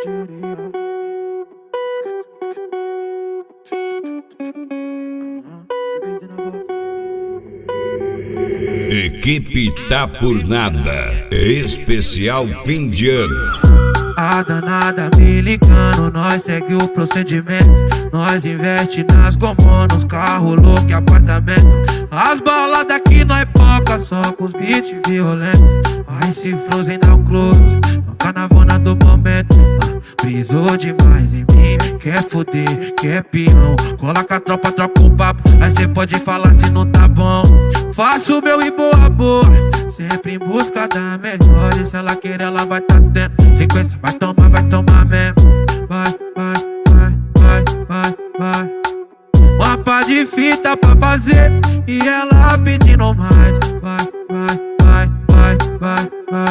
Equipe Tá Por Nada, especial fim de ano. A danada me ligando, nós segue o procedimento. Nós investe nas gomô, nos carros loucos e apartamento. As baladas aqui nós poca, só com os beats violentos. Vai se Frozen dá um close, no carnavona do momento. Brisou demais em mim, quer foder, quer peão. Cola com a tropa, troca um papo, aí cê pode falar se não tá bom. Faço o meu e boa boa, sempre em busca da melhor. E se ela querer, ela vai tá tendo. Sequência, vai tomar mesmo. Vai, vai, vai, vai, vai, vai. Uma pá de fita pra fazer e ela pedindo mais. Vai, vai, vai, vai, vai,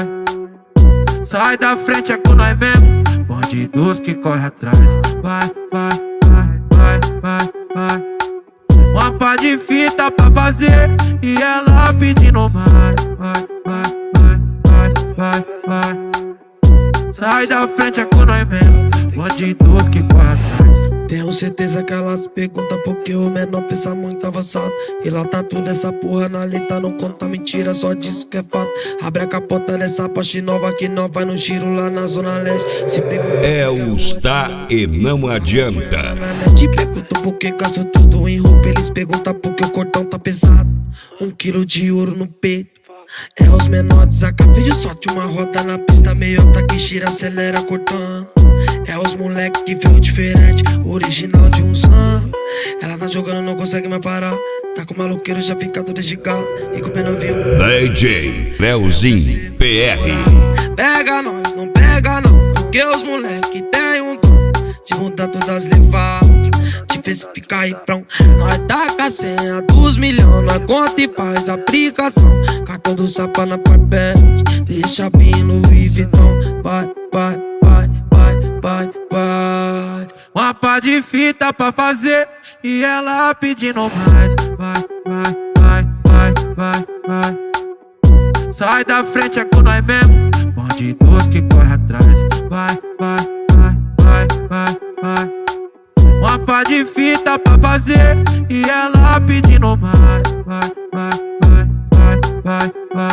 vai. Sai da frente, é com nós mesmo. Bandidos que corre atrás. Vai, vai, vai, vai, vai, vai. Uma pá de fita pra fazer e ela pedindo mais. Vai, vai, vai, vai, vai, vai. Sai da frente, é com nós mesmo. Bandidos que corre atrás. Tenho certeza que elas perguntam porque o menor pensa muito avançado. E lá tá tudo essa porra na letra, não conta mentira, só diz que é fato. Abre a capota dessa Porsche nova que nós vai no giro lá na zona leste. Se é os tá e não adianta. Te perguntam por que gasto tudo em roupa, eles perguntam porque o cordão tá pesado. 1 quilo de ouro no peito. É os menores, acabei de sorte uma roda na pista, meiota que gira, acelera cortando. É os moleque que veio diferente, original de um sam. Ela tá jogando, não consegue mais parar. Tá com maloqueiro, já fica todo esticado. E com pena viu DJ Leozinho PR. Pega nós, não pega não, porque os moleque tem um dom de mudar todas as levadas, de ver se fica aí prão. Nós taca a senha dos milhões, nós conta e faz aplicação. Cartão do Sapa na Parpete, deixa pino e Vitão. Vai, vai, vai, vai, vai, vai. Uma pá de fita pra fazer e ela pedindo mais. Vai, vai, vai, vai, vai, vai. Sai da frente, é com nós mesmo. Bandidos que corre atrás. Vai, vai, vai, vai, vai, vai. Uma pá de fita pra fazer e ela pedindo mais. Vai, vai, vai, vai, vai,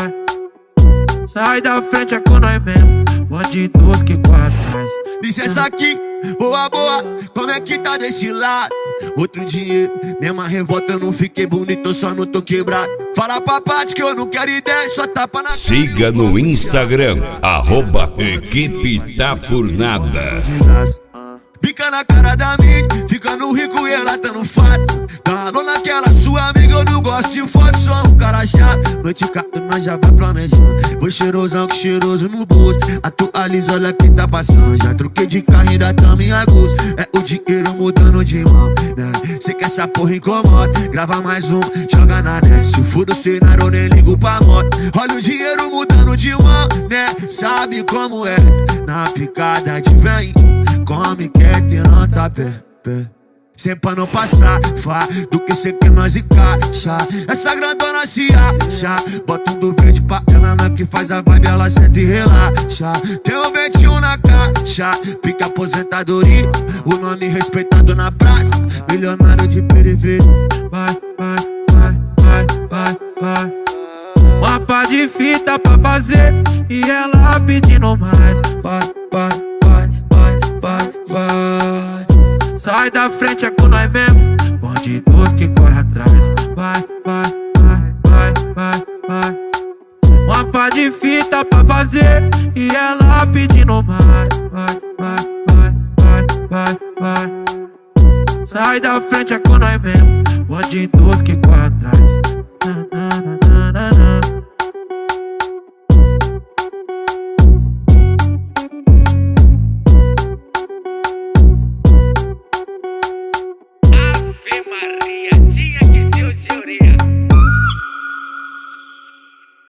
vai. Sai da frente, é com nós mesmo. Bandidos que corre atrás. Licença aqui, boa, boa, como é que tá desse lado? Outro dinheiro, mesma revolta, eu não fiquei bonito, eu só não tô quebrado. Fala pra parte que eu não quero ideia, só tapa na. Siga no Instagram, @Equipe Tá Por Nada. Pica na cara da mídia, fica no rico e ela tá no fato. Danou naquela sua amiga, eu não gosto de foto, sou um cara chato. Noite cato, nós já vai planejando. Vou cheirosão que cheiroso no bolso. Atualiza, olha quem tá passando. Já troquei de carro, ainda tamo em agosto. É o dinheiro mudando de mão, né? Cê quer essa porra incomoda, grava mais um, joga na net. Se for do cenário, eu nem ligo pra moto. Olha o dinheiro mudando de mão, né? Sabe como é, na picada de vem. Come, quer ter nota pé. Sempre pra não passar, fá, do que cê quer nós encaixa. Essa grandona se acha, bota um do verde pra ela, na que faz a vibe, ela senta e relaxa. Tem um 21 na caixa, pica aposentadoria, o nome respeitado na praça, milionário de periferia. Vai, vai, vai, vai, vai, vai. Uma pá de fita pra fazer e ela pedindo mais. Vai, vai, vai, vai, vai, vai. Sai da frente, é com nós mesmo. Bandidos que corre atrás. Vai, vai, vai, vai, vai, vai. Uma pá de fita pra fazer e ela pedindo mais. Vai, vai, vai, vai, vai, vai. Sai da frente, é com nós mesmo. Bandidos que corre atrás.